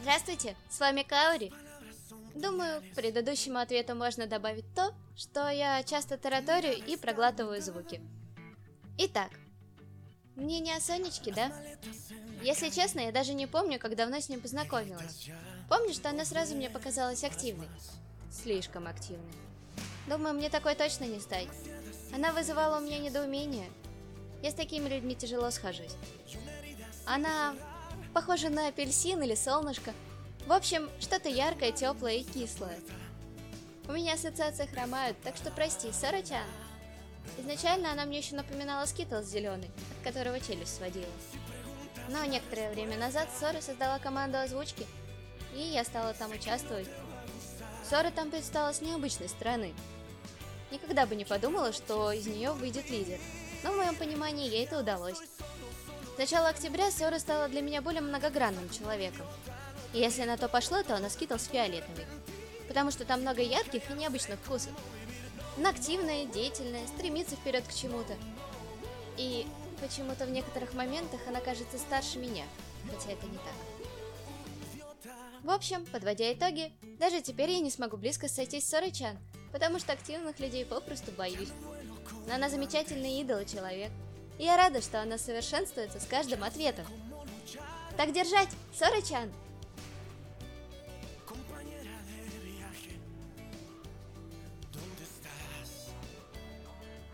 Здравствуйте, с вами Каори. Думаю, к предыдущему ответу можно добавить то, что я часто тараторю и проглатываю звуки. Итак, мнение о Сонечке, да? Если честно, я даже не помню, как давно с ним познакомилась. Помню, что она сразу мне показалась активной. Слишком активной. Думаю, мне такой точно не стать. Она вызывала у меня недоумение. Я с такими людьми тяжело схожусь. Она похожа на апельсин или солнышко. В общем, что-то яркое, теплое и кислое. У меня ассоциации хромают, так что прости, Сора-чан. Изначально она мне еще напоминала Скитлс зеленый, от которого челюсть сводила. Но некоторое время назад Сора создала команду озвучки, и я стала там участвовать. Сора там предстала с необычной стороны. Никогда бы не подумала, что из нее выйдет лидер, но в моем понимании ей это удалось. С начала октября Сора стала для меня более многогранным человеком. И если на то пошло, то она Скитлс фиолетовый, потому что там много ярких и необычных вкусов. Она активная, деятельная, стремится вперед к чему-то. И почему-то в некоторых моментах она кажется старше меня, хотя это не так. В общем, подводя итоги, даже теперь я не смогу близко сойтись с Сорой-чан, потому что активных людей попросту боюсь. Но она замечательный идол и человек, и я рада, что она совершенствуется с каждым ответом. Так держать, Сора-чан!